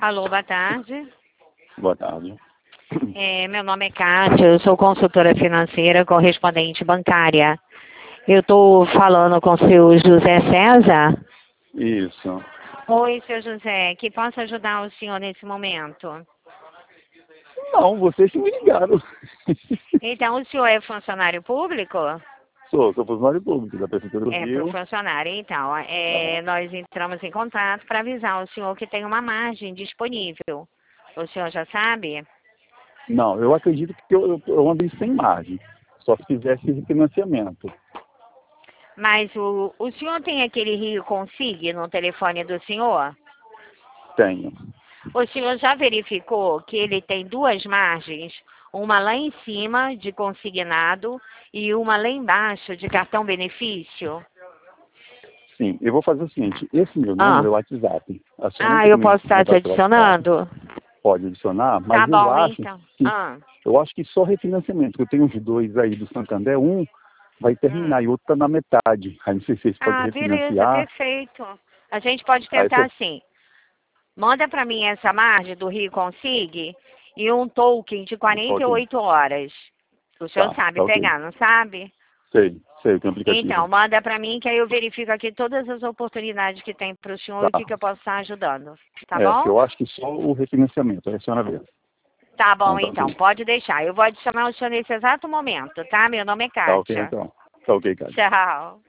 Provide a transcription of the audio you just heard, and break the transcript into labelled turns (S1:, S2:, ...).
S1: Alô, boa tarde.
S2: Boa tarde.
S1: Meu nome é Kátia, eu sou consultora financeira, correspondente bancária. Eu estou falando com o seu José César.
S2: Isso.
S1: Oi, seu José, que posso ajudar o senhor nesse momento?
S2: Não, vocês que me ligaram.
S1: Então, o senhor é funcionário público?
S2: Sou funcionário público da Prefeitura do
S1: É, para o
S2: Rio.
S1: funcionário, então. Nós entramos em contato para avisar o senhor que tem uma margem disponível. O senhor já sabe?
S2: Não, eu acredito que eu andei sem margem. Só se fizesse refinanciamento.
S1: Mas o senhor tem aquele Rio Consig no telefone do senhor?
S2: Tenho.
S1: O senhor já verificou que ele tem duas margens? Uma lá em cima, de consignado, e uma lá embaixo, de cartão benefício?
S2: Sim, eu vou fazer o seguinte. Esse meu número é o WhatsApp.
S1: Eu posso estar te adicionando?
S2: Pode adicionar,
S1: Tá
S2: mas
S1: bom, então.
S2: eu acho que só refinanciamento. Porque eu tenho uns dois aí do Santander. Um vai terminar e outro está na metade. Aí não sei se vocês podem
S1: Beleza,
S2: refinanciar.
S1: perfeito. A gente pode tentar assim. Manda para mim essa margem do Rio Consig e um token de 48 horas. O senhor sabe pegar, não sabe?
S2: Sei, o que é aplicativo.
S1: Então, manda para mim que aí eu verifico aqui todas as oportunidades que tem para o senhor e o que eu posso estar ajudando. Tá bom?
S2: Eu acho que só o refinanciamento, aí a senhora vê.
S1: Tá bom, então, pode deixar. Eu vou adicionar o senhor nesse exato momento, tá? Meu nome é Kátia.
S2: Tá ok, então. Tá ok, Kátia.
S1: Tchau.